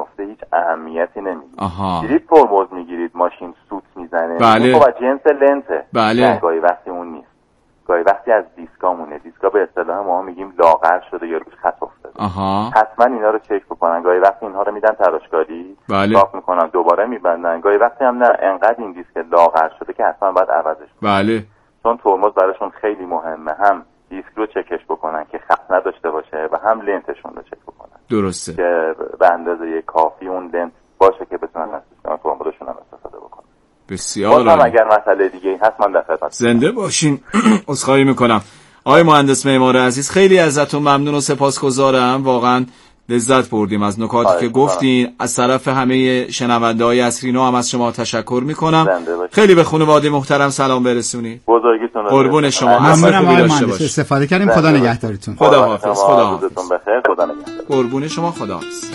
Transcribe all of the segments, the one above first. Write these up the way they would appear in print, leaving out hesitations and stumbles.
میفته هیچ اهمیتی نمیگیرید. آها. گیرید ترمز میگیرید ماشین سوت میزنه. بله. خب از جنس لنته. بله. نه گاهی وقتی اون نیست. گاهی وقتی از دیسکامونه. دیسکا به اصطلاح ما میگیم لاغر شده یا روش خط افتاده. آها. حتما اینا رو چک بکنن. گاهی وقتی اینها رو میدن تراشکاری. بله. صاف میکنن دوباره میبندن. گاهی وقتی هم نه انقدر این دیسک لاغر شده که حتما باید عوضش کنن. بله. چون ترمز براشون خیلی مهمه. هم دیسک رو چکش بکنن که خط نداشته باشه و هم لنتشون رو چک بکنن. درسته. که به اندازه کافی اون لنت باشه که بتونن از سیستم ترمزشون هم استفاده بکنن. بسیار عالی. اگر مسئله دیگه هست من در خدمتتون. زنده باشین. عذرخواهی میکنم. آقای مهندس معمار عزیز خیلی ازتون ممنون و سپاسگزارم. واقعا لذت بردیم از نکاتی که گفتین. از طرف همه شنونده‌های اصرینو هم از شما تشکر میکنم. خیلی به خانواده محترم سلام برسونید. بزرگیتون رو قربون شما. ممنونم آقای مهندس. استفاده کردیم. خدا نگهدارتون. خدا حافظ. خدا حافظ. بخیر. خدا نگهدار. قربون شما. خدا حافظ.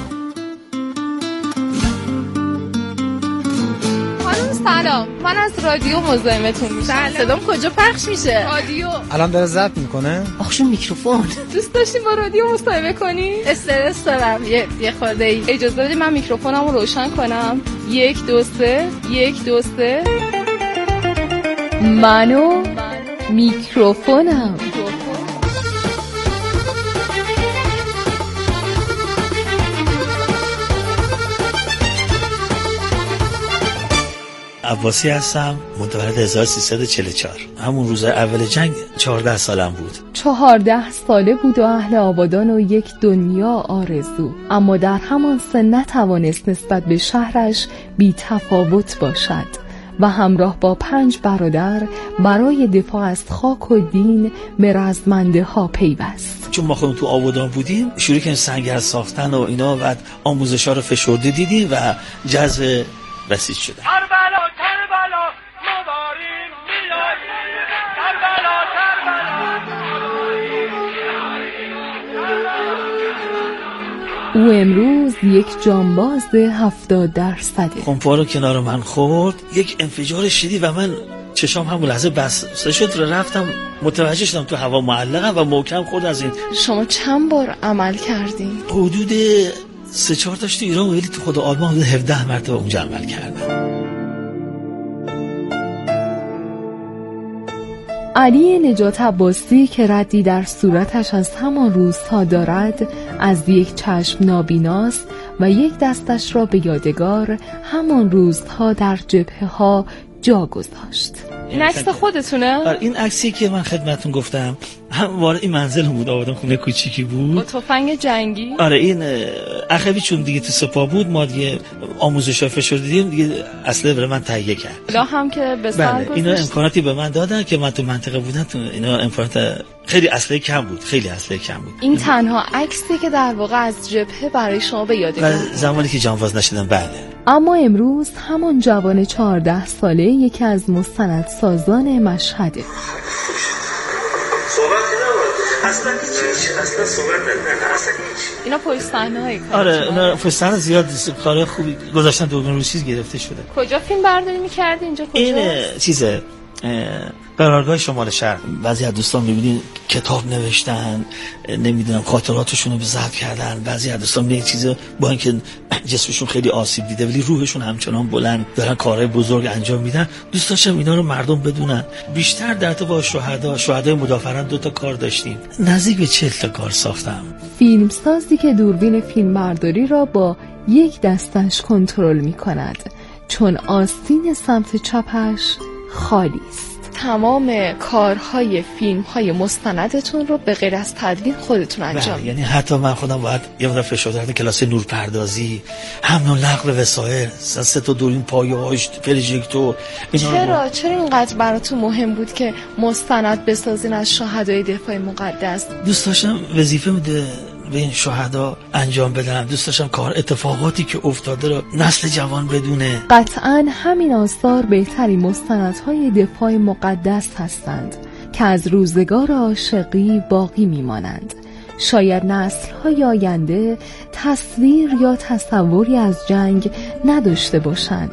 سلام، من از رادیو مزاحمتون میشم. صدام کجا پخش میشه؟ رادیو الان داره ضبط میکنه. آخشون میکروفون. دوست داشتین با رادیو مصاحبه کنی؟ استرس دارم یه خورده ای. اجازه بدید من میکروفونمو روشن کنم. 1 2 3 1 2 3 منو میکروفونم. عباسی هستم. متولد 1344. همون روز اول جنگ 14 سالم بود. 14 ساله بود و اهل آبادان و یک دنیا آرزو، اما در همان سن نتوانست نسبت به شهرش بی تفاوت باشد و همراه با 5 برادر برای دفاع از خاک و دین به رزمنده ها پیوست. چون ما خودمون تو آبادان بودیم شروع کردیم سنگر ساختن و اینا و آموزش‌ها رو فشرده دیدیم و جذب بسیج شده. کربلا کربلا ما داریم میاییم. کربلا کربلا. او امروز یک جانباز 70%. خمپا رو کنار من خورد، یک انفجار شدید و من چشام همون لحظه بسته شد. رفتم متوجه شدم تو هوا معلقم و محکم خورد از این. شما چند بار عمل کردین؟ حدود 3-4 تاش تو ایران، ولی تو خود آلمان حدود 17 مرتبه اونجا عمل کردم. علی نجات عباسی که ردی در صورتش از همان روزها دارد، از یک چشم نابیناست و یک دستش را به یادگار همان روزها در جبهه ها جا گذاشت. این عکس خودتونه؟ این عکسی که من خدمتتون گفتم هم وارد این منزل بود. آبادان خونه کوچیکی بود با تفنگ جنگی. آره این اخوی چون دیگه تو سپاه بود ما دیگه آموزش‌ها فشرده دیدیم دیگه اسلحه برای من تهیه کرد. لا هم که به سر گذاشت. اینا امکاناتی به من دادن که من تو منطقه بودم. تو اینا امکانات خیلی اسلحه کم بود. خیلی اسلحه کم بود. این تنها عکسی که در واقع از جبهه برای شما به یادگار زمانی که جانباز نشدم. بله. اما امروز همان جوان 14 ساله یکی از مستندسازان مشهده. اصلا صحبت اینا پشت صحنه‌های کار. آره اینا پشت صحنه زیاد کار خوبی گذاشتن. دوربین روسیز گرفته شده. کجا فیلم برداری می‌کردی؟ اینجا کجا؟ این چیزه قرارگاه شمال شرق. بعضی از دوستان می‌بینین کتاب نوشتن، نمیدونم خاطراتشون رو ضبط کردن. بعضی از دوستان میگن چیزا با اینکه جسمشون خیلی آسیب دیده ولی روحشون همچنان بلند دارن کارهای بزرگ انجام میدن. دوست داشتم اینا رو مردم بدونن. بیشتر در تو با شهدای مدافعان 2 تا کار داشتیم. نزدیک به 40 تا کار ساختم. فیلمسازی که دوربین فیلمبرداری را با یک دستش کنترل می‌کند چون آستین سمت چپش خالی است. تمام کارهای فیلم‌های مستندتون رو به غیر از تدوین خودتون انجام میدید. یعنی حتی من خودم باید یه مقدار فشار دادم کلاس نورپردازی، حمل و نقل وسایل، 3 تا دوربین پایه‌هاش، پروژکتور. چرا اینقدر براتون مهم بود که مستند بسازین از شهدای دفاع مقدس؟ دوست داشتم وظیفه میده به این شهدا انجام بدم. دوست داشتم اتفاقاتی که افتاده رو نسل جوان بدونه. قطعاً همین آثار بهترین مستندهای دفاع مقدس هستند که از روزگار عاشقی باقی میمانند. شاید نسل‌های آینده تصویر یا تصوری از جنگ نداشته باشند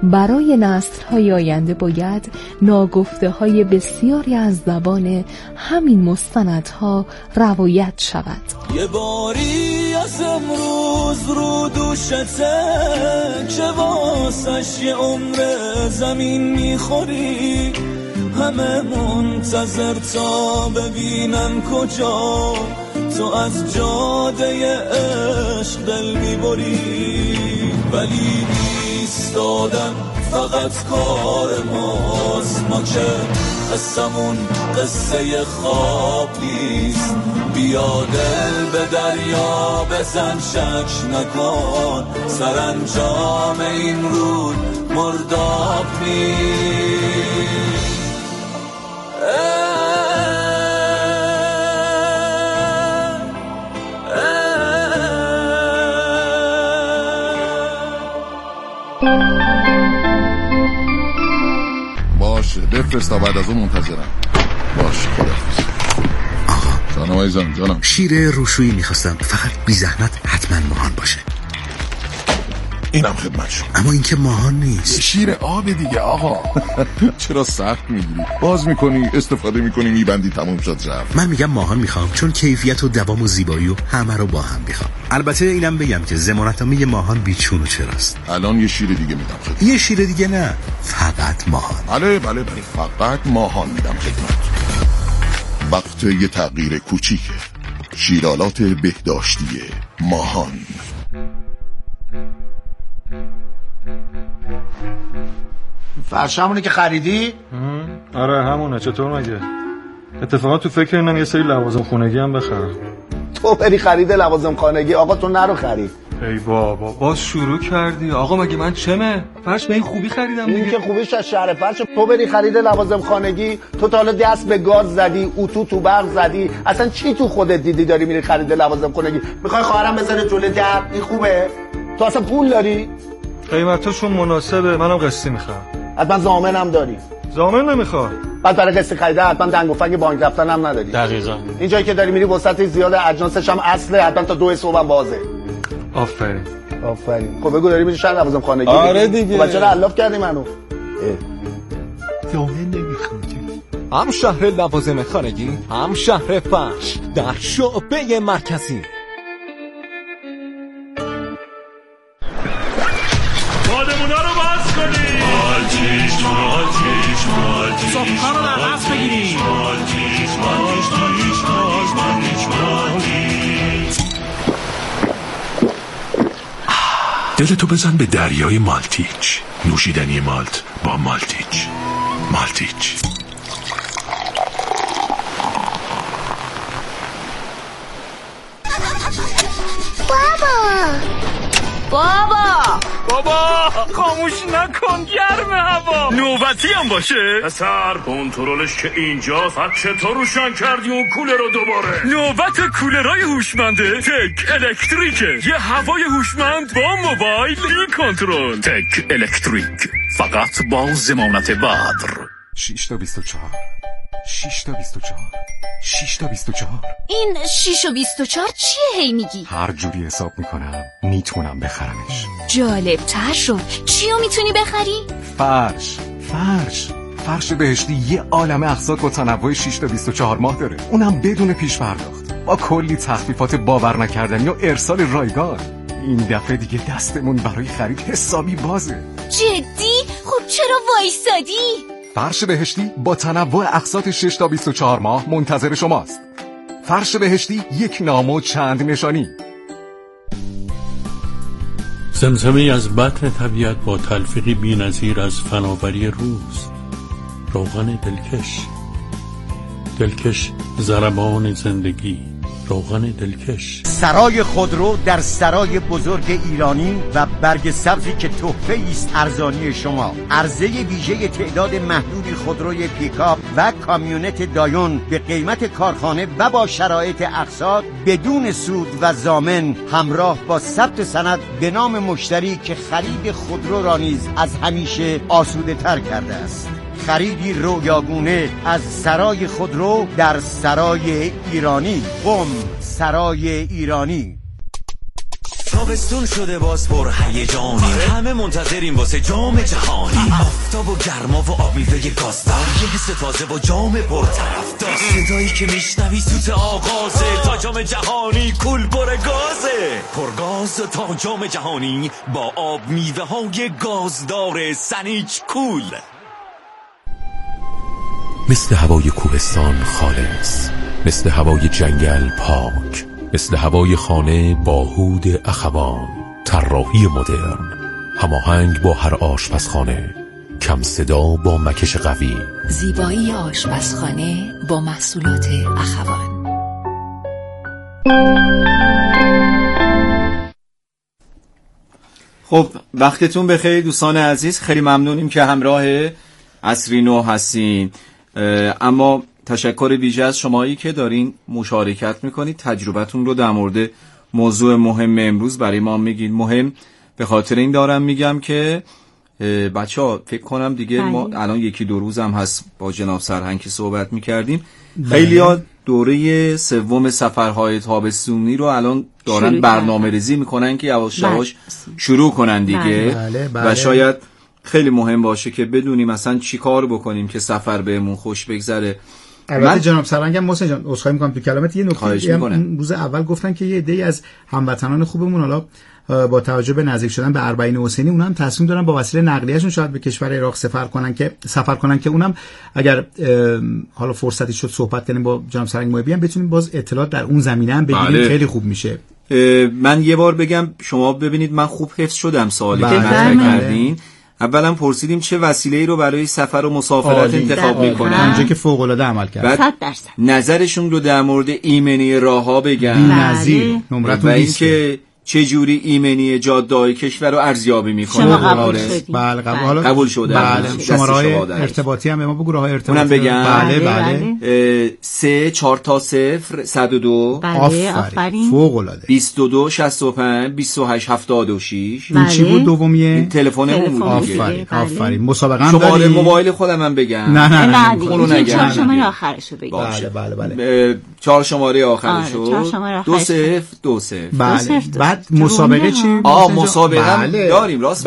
برای نسل‌های آینده باید ناگفته‌های بسیاری از زبان همین مستندها روایت شود. یه باری از امروز رو دوشته که واسش یه عمر زمین میخوری، همه منتظر تا ببینن کجا تو از جاده عشق دل میبری، ولی ایستادن فقط کار ماست، ما که قصمون قصه خواب نیست. بیا دل به دریا بزن شک نکن، سرانجام این رود مرداب نیست. باشه بفرست تا بعد از اون منتظرم. باشه خداحافظ. آقا جانم شیر روشویی میخواستم، فقط بی زحمت حتما ماهان باشه. اینم خدمت شما. اما این که ماهان نیست، شیر آب دیگه آقا. چرا سخت میگیری؟ باز میکنی استفاده میکنی میبندی تموم شد رفت. من میگم ماهان میخوام، چون کیفیت و دوام و زیبایی و همه رو با هم میخوام. البته اینم بگم که ضمانتنامه ماهان بیچون و چراست. الان یه شیر دیگه میدم خدمت. یه شیر دیگه نه، فقط ماهان. بله فقط ماهان میدم خدمت. وقت یه تغییر کوچیکه. شیرالات بهداشتی ماهان. فرش همونه که خریدی؟ آره همونه. چطور مگه؟ اتفاقا تو فکر اینم یه سری لوازم خونگی هم بخرم. تو بری خرید لوازم خانگی؟ آقا تو نرو خرید. ای بابا باز شروع کردی. آقا مگه من چمه؟ فرش به این خوبی خریدم دیگه. این که خوبیش از شهر فرش. تو بری خرید لوازم خانگی، تو تا حالا دست به گاز زدی، اتو تو برق زدی، اصلا چی تو خودت دیدی داری میری خرید لوازم خانگی؟ میخوای خواهرم بذاره جلوی در؟ این خوبه؟ تو اصلا پول داری؟ قیمتاشون مناسبه، منم قسطی میخوام. حتما ضامنم داری؟ ضامن نمیخوام. بعد برای قسط خریده حتما دنگ و فنگ بانک رفتن هم نداری. دقیقاً. این جایی که داری میری وسط زیاد، اجناسش هم اصله، حتما تا 2 صبح هم بازه. آفرین. خب بگو داری میری شهر لوازم خانگی؟ آره دیگه. خب چرا علاف کردی منو؟ ضامن نمیخوادی. هم شهر لوازم خانگی، هم شهر فرش در شعبه مرکزی. بادمونا رو باز کنی. مالتیش صفحه رو در دست بگیری. دلتو بزن به دریای مالتیچ. نوشیدنی مالت با مالتیچ. بابا خاموش نکن، گرم هوا. نوبتی هم باشه. پسر کنترلش که اینجاست. چطور روشن کردی اون کولر رو دوباره؟ نوبت کولرای هوشمنده تک الکتریکه. یه هوای هوشمند با موبایل بی کنترل. تک الکتریک، فقط با ضمانت بدر. 6 تا 24 6 تا 24 6 تا 24. این 6 و 24 چیه هی میگی؟ هر جوری حساب میکنم میتونم بخرمش. جالب تر شد. چیو میتونی بخری؟ فرش بهشتی یه عالمه اقساط با تنوع 6 تا 24 ماه داره، اونم بدون پیش پرداخت، با کلی تخفیفات باور نکردنی و ارسال رایگان. این دفعه دیگه دستمون برای خرید حسابی بازه. جدی؟ خب چرا وایسادی؟ فرش بهشتی با تنوع اقساط 6 تا 24 ماه منتظر شماست. فرش بهشتی، یک نام و چند نشانی. زمزمه از بطن طبیعت با تلفیقی بی‌نظیر از فناوری روز. روغن دلکش ضربان زندگی. روغن دلکش. سرای خودرو در سرای بزرگ ایرانی و برگ سبزی که تحفه است ارزانی شما. عرضه ویژه تعداد محدودی خودروی پیکاپ و کامیونت دایون به قیمت کارخانه و با شرایط اقساط بدون سود و ضامن، همراه با ثبت سند به نام مشتری که خرید خودرو را نیز از همیشه آسوده تر کرده است. خریدی رویاگونه از سرای خودرو در سرای ایرانی. قم سرای ایرانی. تابستون شده باز پر هیجانی، همه منتظریم واسه جام جهانی. آفتاب و گرما و آب میوه گازدار، یه حس تازه و جام پر طرفدار. صدایی که میشنوی سوت آغازه، تا جام جهانی کول پر گازه. پرگاز تا جام جهانی با آب میوه های گازدار سنیچ کول. مثل هوای کوهستان خالص، مثل هوای جنگل پاک، مثل هوای خانه با هود اخوان. طراحی مدرن، هماهنگ با هر آشپزخانه، کم صدا با مکش قوی. زیبایی آشپزخانه با محصولات اخوان. خب وقتتون بخیر دوستان عزیز، خیلی ممنونیم که همراه عصری نو هستین. اما تشکر ویژه از شمایی که دارین مشارکت میکنید، تجربتون رو در مورد موضوع مهم امروز برای ما میگید. مهم به خاطر این دارم میگم که بچه‌ها فکر کنم دیگه ما الان یکی دو روز هم هست با جناب سرهنگ که صحبت میکردیم، خیلی‌ها دوره سوم سفرهای تابستونی رو الان دارن برنامه ریزی میکنن که یواش یواش شروع کنن دیگه. و شاید خیلی مهم باشه که بدونیم اصلا چی کار بکنیم که سفر بهمون خوش بگذره. البته جناب سرهنگ هم محسن جان عذرخواهی می‌کنم تو کلامت یه نکته روز اول گفتن که یه عده‌ای از هموطنان خوبمون حالا با توجه به نزدیک شدن به اربعین حسینی اونها هم تصمیم دارن با وسیله نقلیه‌شون شاید به کشور عراق سفر کنن که اونم اگر حالا فرصتی شد صحبت کنیم با جناب سرهنگ محبی هم بتونیم باز اطلاعات در اون زمینه هم بگیریم. خیلی خوب میشه. من یه بار بگم شما ببینید من خوب حفظ شدم سوالی که مطرح کردین. اولا پرسیدیم چه وسیله‌ای رو برای سفر و مسافرت انتخاب می‌کنن، اونجا که فوق‌العاده عمل کرد. 100% نظرشون رو در مورد ایمنی راه‌ها بگن. بی‌نظیر. نمرتون و اینکه چه جوری ایمنی جاده‌های کشور رو ارزیابی می‌کنه. بله قبول شده. بله شماره‌های ارتباطی هم به ما بگو، راه‌های ارتباطی. اونم بگم. بله 3 4 تا 0 102 آفرین فوق‌العاده 22 65 28 76. این چی بود دومیه؟ تلفن اون. آفرین مسابقه هم شماره موبایل خودم هم بگم. نه اونو نگم. 4 شماره آخرشو بگید. بله 4 شماره آخرشو 2020. بله بعد مسابقه چی؟ مسابقه داریم راست.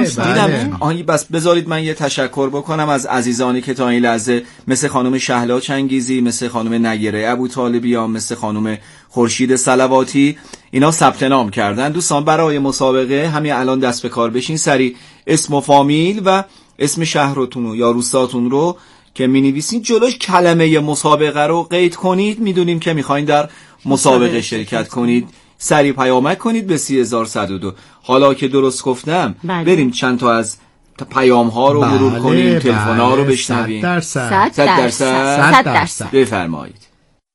بله بس بذارید من یه تشکر بکنم از عزیزانی که تا این لحظه مثل خانم شهلا چنگیزی، مثل خانم نگیره ابوطالبیان، مثل خانم خورشید صلواتی، اینا ثبت نام کردن. دوستان برای مسابقه همین الان دست به کار بشین، سریع اسم و فامیل و اسم شهرتون یا روستاتون رو که می‌نویسین جلوش کلمه مسابقه رو قید کنید. میدونیم که می‌خواید در مسابقه شرکت کنید. سریع پیامک کنید به 30102. حالا که درست گفتم بریم چند تا از پیام ها رو مرور کنیم، تلفن ها رو بشنویم. 100% بفرمایید.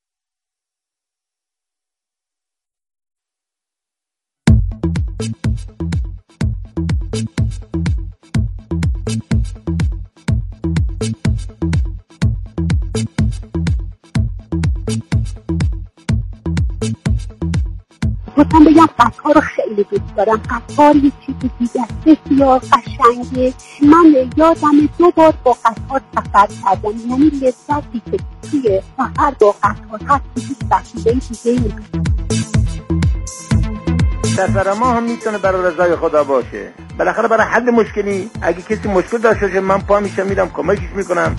گفتم بگم قطار رو خیلی دوست دارم. قطار یه چیز دیگه بسیار قشنگه. من یادم 2 بار با قطار سفر کردم، یعنی لذتی که توی سفر با قطار هست توی سفیده دیگه نیست. سفر ما هم میتونه برای رضای خدا باشه. بالاخره برای حل مشکلی اگه کسی مشکل داشته باشه من پا میشم میرم کمکش میکنم.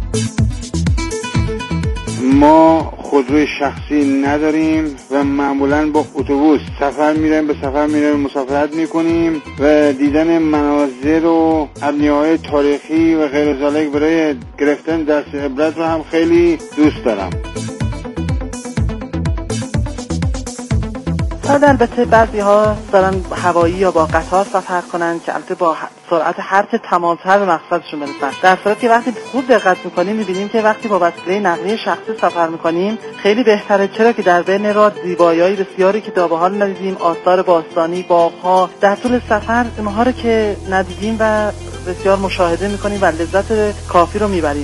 ما خودروی شخصی نداریم و معمولا با اتوبوس سفر میریم، به سفر میریم، مسافرت میکنیم و دیدن مناظر و ابنیه‌های تاریخی و غیر ذالک برای گرفتن درس عبرت رو هم خیلی دوست دارم. البته بعضی ها دارن هوایی یا با قطار سفر کنن که البته با سرعت هر چه تمام‌تر به مقصدشون برسن. در صورتی که وقتی خوب دقت می‌کنیم می‌بینیم که وقتی با وسیله نقلیه شخصی سفر می‌کنیم خیلی بهتره، چرا که در بین راه زیبایی‌های بسیاری که تا به حال ندیدیم، آثار باستانی، باغ‌ها، در طول سفر اونها رو که ندیدیم و بسیار مشاهده می‌کنیم و لذت کافی رو می‌بریم.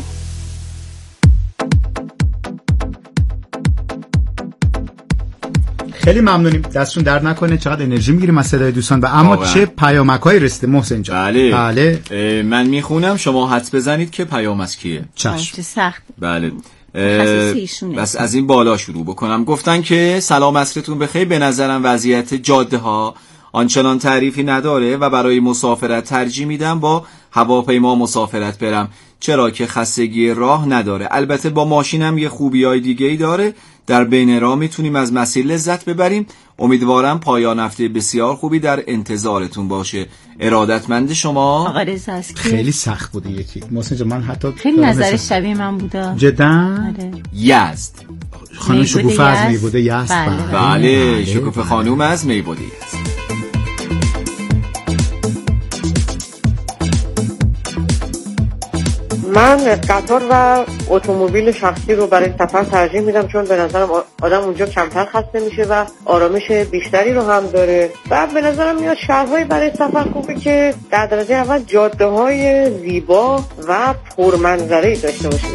خیلی ممنونیم، دستتون درد نکنه. چقدر انرژی میگیریم از صدای دوستان. و اما چه پیامک‌هایی رسیده محسن جان؟ بله. من میخونم شما حدس بزنید که پیام از کیه. چشم. سخت. بله. بس از این بالا شروع بکنم. گفتن که سلام عصرتون بخیر، به نظرم وضعیت جاده ها آنچنان تعریفی نداره و برای مسافرت ترجیح میدم با هواپیما مسافرت برم، چرا که خستگی راه نداره. البته با ماشینم یه خوبیای دیگه‌ای داره، در بین راه میتونیم از مسیر لذت ببریم. امیدوارم پایان هفته بسیار خوبی در انتظارتون باشه. ارادتمند شما. آقا رضا است. خیلی سخت بوده یکی محسن جان، من حتی خیلی نظر شبیه من بوده جدا. یزد خانم شکوفه از میبوده یزد. بله شکوفه خانوم از میبوده یزد. من قطار و اتومبیل شخصی رو برای سفر ترجیح میدم، چون به نظرم آدم اونجا کمتر خسته میشه و آرامش بیشتری رو هم داره و به نظرم میاد شهرهایی برای سفر خوبه که در درجه اول جاده های زیبا و پرمنظره‌ای داشته باشه.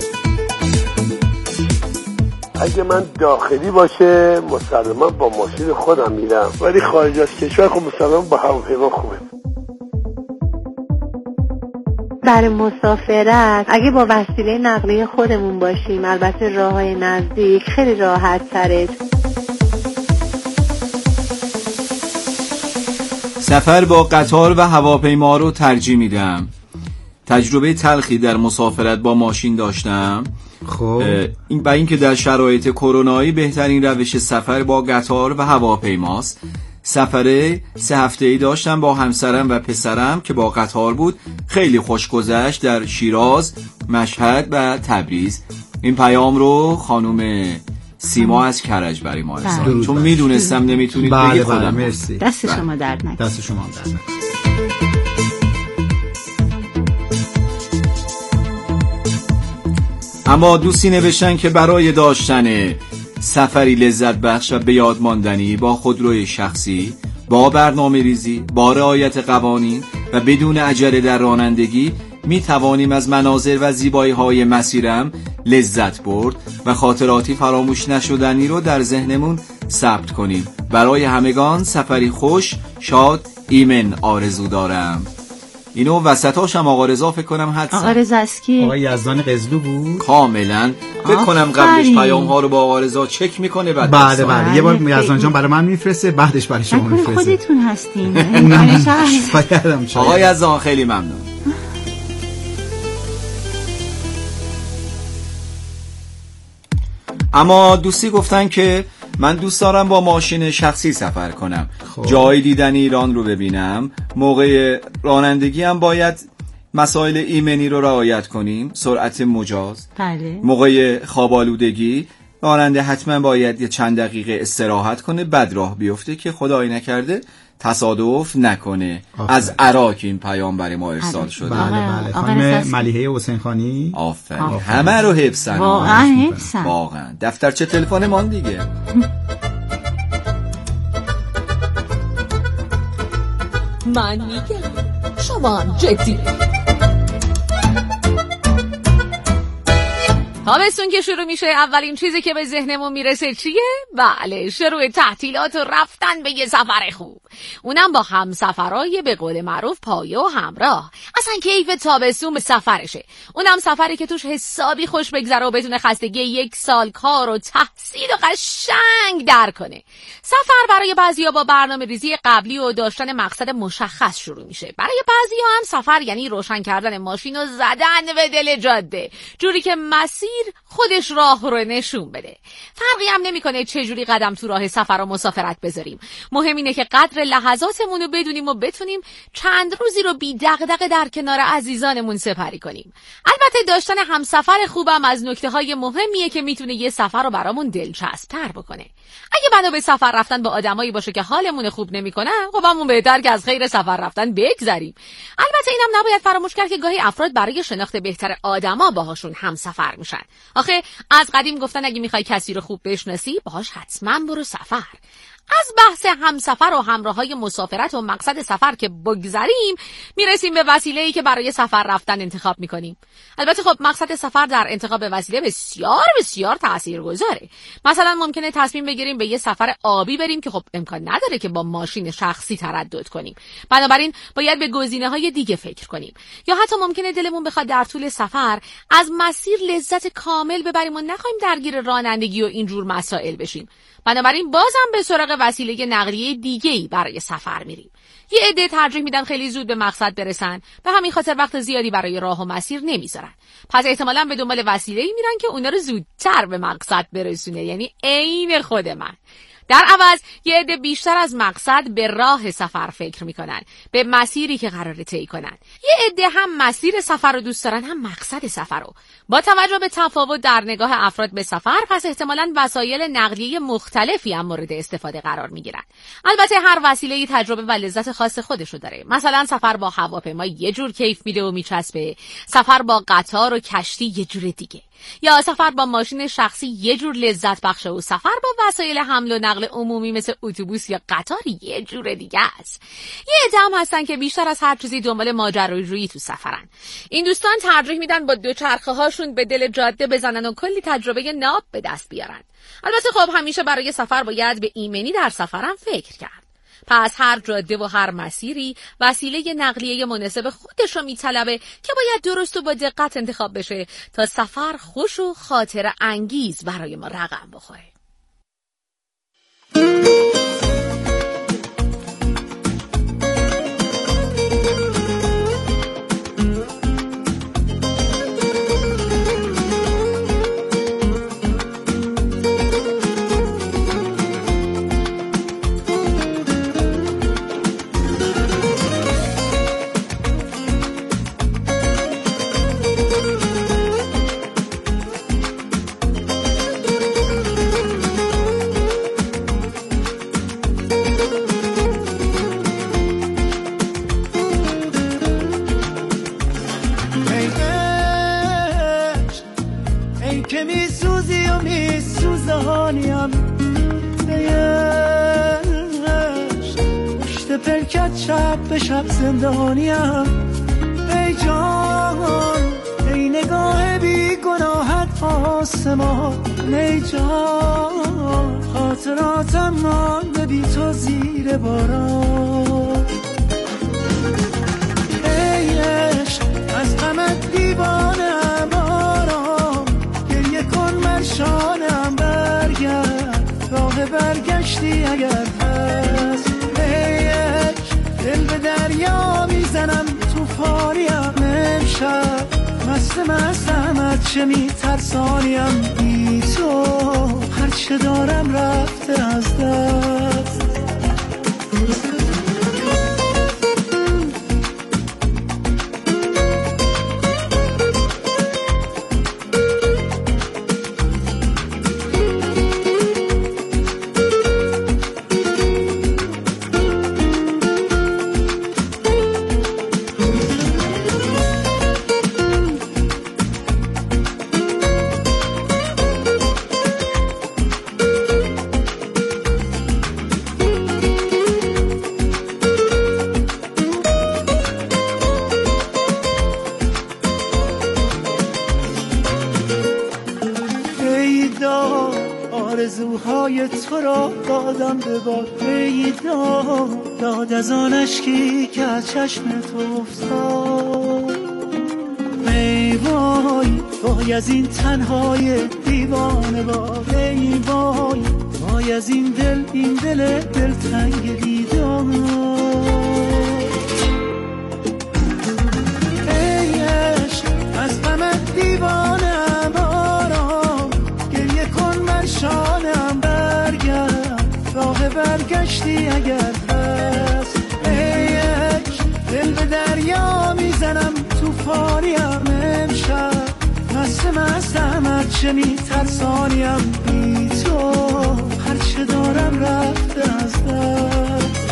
اگه من داخلی باشه مسلما با ماشین خودم میرم، ولی خارج از کشور خب مسلما با هواپیما خوبه. برای مسافرت اگه با وسیله نقلیه خودمون باشیم، البته راههای نزدیک خیلی راحت تره. سفر با قطار و هواپیما رو ترجیح میدم. تجربه تلخی در مسافرت با ماشین داشتم. خب این با اینکه در شرایط کرونایی بهترین روش سفر با قطار و هواپیماست. سفره 3 هفته‌ای داشتم با همسرم و پسرم که با قطار بود. خیلی خوش گذشت در شیراز، مشهد و تبریز. این پیام رو خانم سیما از کرج برای ما ارسال، چون میدونستم نمیتونید بگید. خودم مرسی. دست شما درد نکنه. دست شما درد نکنه. اما دوستی نوشتن که برای داشتن سفری لذت بخش و به یاد ماندنی با خودروی شخصی، با برنامه ریزی، با رعایت قوانین و بدون عجله در رانندگی می توانیم از مناظر و زیبایی های مسیرم لذت برد و خاطراتی فراموش نشدنی رو در ذهنمون ثبت کنیم. برای همگان سفری خوش، شاد، ایمن آرزو دارم. اینو وسطاش هم آقا رضا فکر کنم حدسم. آقا رضا است که آقا یزدان قزلو بود کاملا. فکر کنم قبلش پیام ها رو با آقا رضا چک میکنه بعد بله یه بار یزدان جان برای من میفرسته، بعدش برای شما میفرسته. خودتون هستین. آقا یزدان خیلی ممنون. اما دوستی گفتن که من دوست دارم با ماشین شخصی سفر کنم. جای دیدن ایران رو ببینم. موقع رانندگی هم باید مسائل ایمنی رو رعایت کنیم، سرعت مجاز. بله. موقع خواب آلودگی راننده حتما باید یه چند دقیقه استراحت کنه، بعد راه بیفته که خدایی نکرده تصادف نکنه. از عراق این پیام برای ما ارسال شده. بله. خانم ملیحه حسین خانی. آفرین. همه رو حفظن. واقعا. دفترچه تلفن من دیگه. من میگم شما هم جدی. تابستون که شروع میشه، اولین چیزی که به ذهنمون میرسه چیه؟ بله، شروع تعطیلات و رفتن به یه سفر خوب، اونم با همسفرای به قول معروف پایه و همراه. اصلا کیف تابستون به سفرشه، اونم سفری که توش حسابی خوش بگذره و بتونه خستگی 1 سال کار و تحصیل و قشنگ در کنه. سفر برای بعضیا با برنامه ریزی قبلی و داشتن مقصد مشخص شروع میشه. برای بعضیا هم سفر یعنی روشن کردن ماشین و زدن به دل جاده، جوری که مسیر خودش راه رو نشون بده. فرقی هم نمیکنه چه جوری قدم تو راه سفر و مسافرت بذاریم. مهم اینه که قدر لحظاتمون رو بدونیم و بتونیم چند روزی رو بی دغدغه در کنار عزیزانمون سپری کنیم. البته داشتن همسفر خوبم از نکته‌های مهمیه که میتونه یه سفر رو برامون دلچسب‌تر بکنه. اگه بنا به سفر رفتن با آدمایی باشه که حالمون خوب نمیکنن، خب همون بهتر که از خیر سفر رفتن بگذریم. البته اینم نباید فراموش کرد که گاهی افراد برای شناخت بهتر آدما باهاشون همسفر میشن. آخه از قدیم گفتن اگه میخوای کسی رو خوب بشناسی باهاش حتما برو سفر. از بحث همسفر و همراهای مسافرت و مقصد سفر که بگذریم، میرسیم به وسیله‌ای که برای سفر رفتن انتخاب میکنیم. البته خب مقصد سفر در انتخاب وسیله بسیار بسیار تاثیرگذاره. مثلا ممکنه تصمیم بگیریم به یه سفر آبی بریم که خب امکان نداره که با ماشین شخصی تردد کنیم. بنابراین باید به گزینه‌های دیگه فکر کنیم. یا حتی ممکنه دلمون بخواد در طول سفر از مسیر لذت کامل ببریم و نخوایم درگیر رانندگی و اینجور مسائل بشیم. بنابراین بازم به سراغ وسیله نقلیه دیگه‌ای برای سفر میریم. یه عده ترجیح میدن خیلی زود به مقصد برسن، به همین خاطر وقت زیادی برای راه و مسیر نمیذارن. پس احتمالاً به دنبال وسیله‌ای میرن که اونا رو زودتر به مقصد برسونه، یعنی عین خود من. در عوض یه عده بیشتر از مقصد به راه سفر فکر میکنن، به مسیری که قراره طی کنن. یه عده هم مسیر سفر رو دوست دارن، هم مقصد سفر رو. با توجه به تفاوت در نگاه افراد به سفر، پس احتمالاً وسایل نقلیه مختلفی هم مورد استفاده قرار میگیرن. البته هر وسیله‌ای تجربه و لذت خاص خودشو داره. مثلا سفر با هواپیما یه جور کیف میده و میچسبه، سفر با قطار و کشتی یه جور دیگه. یا سفر با ماشین شخصی یه جور لذت بخشه و سفر با وسایل حمل و نقل عمومی مثل اتوبوس یا قطار یه جور دیگه است. یه عده هم هستن که بیشتر از هر چیزی دنبال ماجراجویی تو سفرن. این دوستان ترجیح میدن با دوچرخه هاشون به دل جاده بزنن و کلی تجربه ناب به دست بیارن. البته خب همیشه برای سفر باید به ایمنی در سفرم فکر کرد. پس هر جاده و هر مسیری وسیله نقلیه مناسب خودش رو میطلبه که باید درست و با دقت انتخاب بشه تا سفر خوش و خاطر انگیز برای ما رقم بخوره. شب به شب زندانیم، ای جان ای نگاه بی گناهت آسمان، ای جان خاطراتم مانده بی تو زیر باران، ای عشق از غمت دیوانم آرام، گریه کن مرشانم برگرد، راه برگشتی اگر هست، دل به دریا میزنم توفانیم، امشب مستم از چه میترسانیم، بی تو هرچه دارم رفته از دست. آرزوهای تو را دادم به باد، ای داد از آن اشکی که از چشم تو افتاد، ای وای از این تنهای دیوانه باد، ای وای از این دل تنگ دیدار، ای عشق از غمت دیوانه شانم برگرد، راه برگشتی اگر هست، ای عشق دل به دریا میزنم توفانیم، امشب مستم از چه میترسانیم، بی تو هرچه دارم رفته از دست.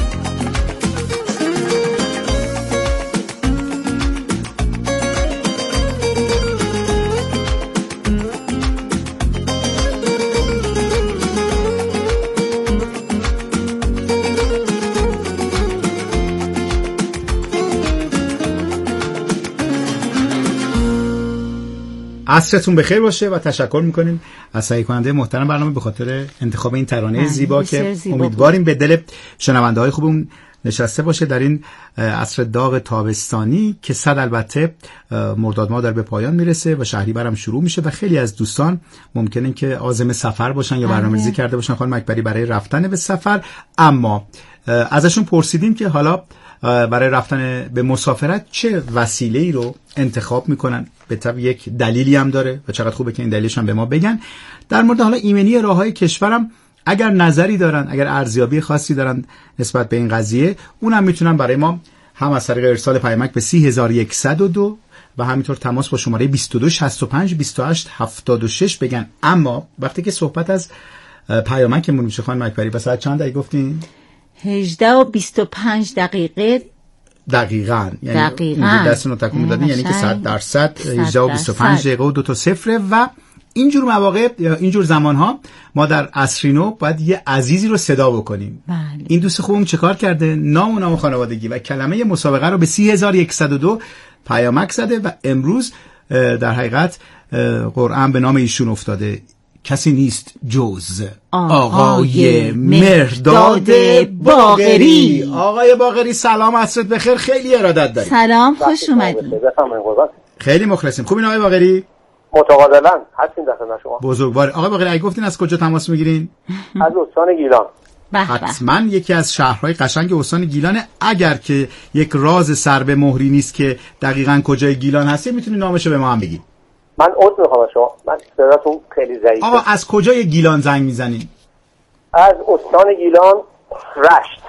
عصرتون بخیر باشه و تشکر میکنیم از تهیه کننده محترم برنامه به خاطر انتخاب این ترانه زیبا که امیدواریم به دل شنونده های خوبمون نشسته باشه در این عصر داغ تابستانی که صد البته مرداد ماه داره به پایان میرسه و شهریور هم شروع میشه و خیلی از دوستان ممکنه که عازم سفر باشن یا برنامه‌ریزی کرده باشن خانم اکبری برای رفتن به سفر، اما ازشون پرسیدیم که حالا برای رفتن به مسافرت چه وسیله‌ای رو انتخاب میکنن. به طبع یک دلیلی هم داره و چقدر خوبه که این دلیلش هم به ما بگن. در مورد حالا ایمنی راههای کشورم اگر نظری دارن، اگر ارزیابی خاصی دارن نسبت به این قضیه، اونم میتونن برای ما هم از طریق ارسال پیامک به 30102 و همینطور تماس با شماره 2265 2876 بگن. اما وقتی که صحبت از پیامکمون میشه خانم اکبری، به ساعت چند دقیقه گفتین؟ 18 و 25 دقیقه دقیقاً، یعنی دستونو تکون میدادین، یعنی که 100% 18 و 25 دقیقه و 2 تا صفر. و اینجور مواقع یا اینجور زمانها ما در عصرینو باید یه عزیزی رو صدا بکنیم. بله. این دوست خوبم چیکار کرده؟ نام خانوادگی و کلمه مسابقه رو به 30102 پیامک زده و امروز در حقیقت قرآن به نام ایشون افتاده. کسی نیست جز آقای مهرداد باقری. آقای باقری سلام، عصرت بخیر، خیلی ارادت داریم. سلام، خوش اومدید. خیلی مخلصیم. خوبین آقای باقری؟ متقابلا هستیم در خدمت شما. بزرگوار. آقای باقری اگه گفتین از کجا تماس میگیرین؟ از استان گیلان. حتما یکی از شهرهای قشنگ استان گیلانه. اگر که یک راز سر به مهری نیست که دقیقاً کجای گیلان هستی، میتونی نامشو به ما هم بگی. من عذر میخوام از شما، من صداتون خیلی ضعیفه. آقا از کجای گیلان زنگ میزنین؟ از استان گیلان، رشت.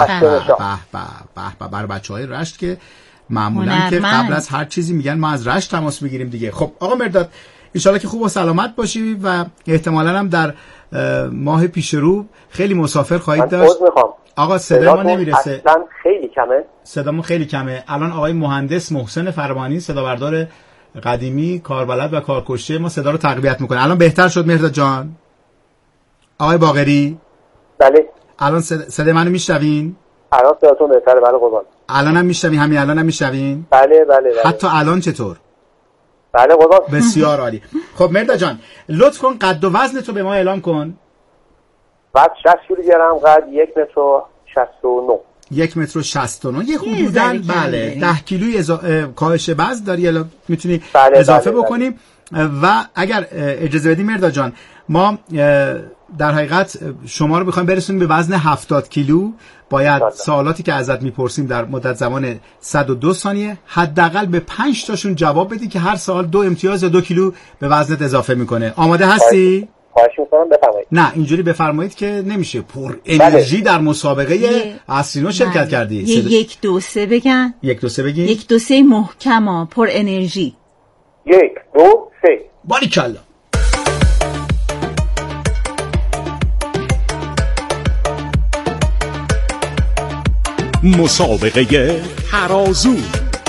به بر بچهای رشت که معمولا که قبل از هر چیزی میگن ما از رشت تماس میگیریم دیگه. خب آقا مرداد، انشالله که خوب و سلامت باشی و احتمالاً هم در ماه پیش رو خیلی مسافر خواهید داشت. آقا صدا ما نمیرسه، اصلا خیلی کمه، صدامون خیلی کمه. الان آقای مهندس محسن فرمانی، صدا بردار قدیمی، کاربلد و کارکشته ما، صدا رو تقویت میکنه. الان بهتر شد مهرداد جان؟ آقای باقری؟ بله. الان صدای منو میشنوین؟ الان صداتون بهتره. بله قربان. الان هم میشنوین؟ همین الان هم میشنوین؟ بله. حتی الان چطور؟ بله قربان. بسیار عالی. خب مهرداد جان لطف کن قد و وزن تو به ما اعلام کن. بعد 60 کیلوگرم، قد 1 متر و 69. 1 متر و 69. یه حدوداً بله 10 کیلوی کاهش وزن داری، میتونی اضافه بکنیم. و اگر اجازه بدی مهرداد جان، ما در حقیقت شما رو بخوایم برسونیم به وزن 70 کیلو، باید سوالاتی که ازت میپرسیم در مدت زمان 102 ثانیه حداقل به 5 تاشون جواب بدی که هر سوال 2 امتیاز یا 2 کیلو به وزنت اضافه میکنه. آماده هستی؟ خواهش میکنم بفرمایید. نه اینجوری بفرمایید که نمیشه. پر انرژی در مسابقه عصرینو شرکت کردی. 1 2 3 بگن. 1 2 3 بگین. 1 2 3 محکما، پر انرژی. 1 2 3. باریکلا. مسابقه ترازو.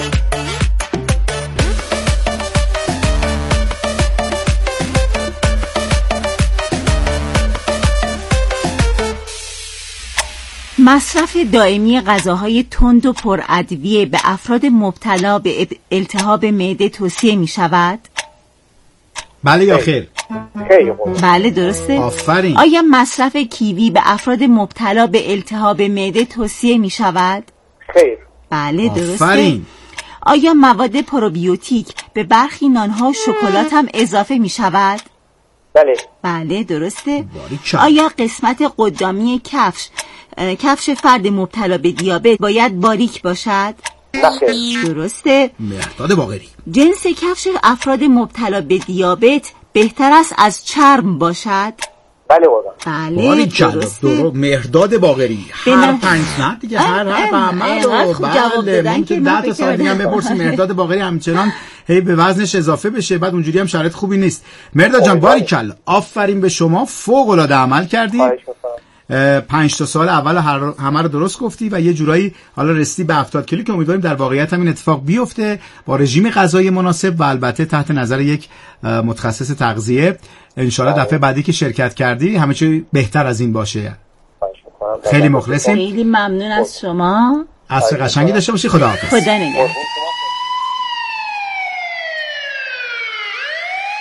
مصرف دائمی غذاهای تند و پرادویه به افراد مبتلا به التهاب معده توصیه می شود؟ بله یا خیر؟ بله درسته. آفرین. آیا مصرف کیوی به افراد مبتلا به التهاب معده توصیه می شود؟ خیر. بله درسته. آفرین. آیا مواد پروبیوتیک به برخی نانها و شکلات هم اضافه می شود؟ بله. بله درسته. آیا قسمت قدامی کفش فرد مبتلا به دیابت باید باریک باشد؟ درسته. مهرداد باقری. جنس کفش افراد مبتلا به دیابت بهتر است از چرم باشد؟ بله بابا. بله درسته. مهرداد باقری. هر 5 نه دیگه هر همه رو بله ممکن 10 تا سال دیگه هم بپرسیم. مهرداد باقری همچنان هی به وزنش اضافه بشه، بعد اونجوری هم شرایط خوبی نیست. مهرداد جان باریکلا، آفرین به شما، فوق العاده عمل کردی. 5 تا سال اول همه رو درست گفتی و یه جورایی حالا رسیدی به 70 کیلو که امیدواریم در واقعیت هم این اتفاق بیفته با رژیم غذایی مناسب و البته تحت نظر یک متخصص تغذیه. انشالله دفعه بعدی که شرکت کردی همه چی بهتر از این باشه. خیلی مخلصیم. خیلی ممنون از شما. عصر قشنگی داشته باشی. خداحافظ. خدا نگهدار.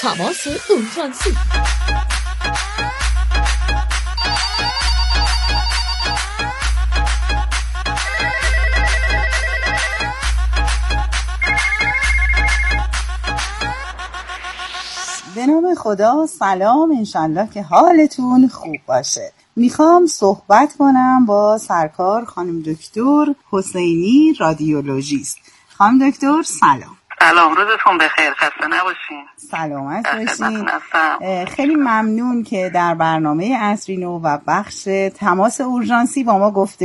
تماس اورژانسی. به نام خدا، سلام، انشالله که حالتون خوب باشه. میخوام صحبت کنم با سرکار خانم دکتر حسینی، رادیولوژیست. خانم دکتر سلام. سلام، روزتون بخیر، خسته نباشین. سلامت باشین. خیلی ممنون که در برنامه عصری نو و بخش تماس اورژانسی با ما گفته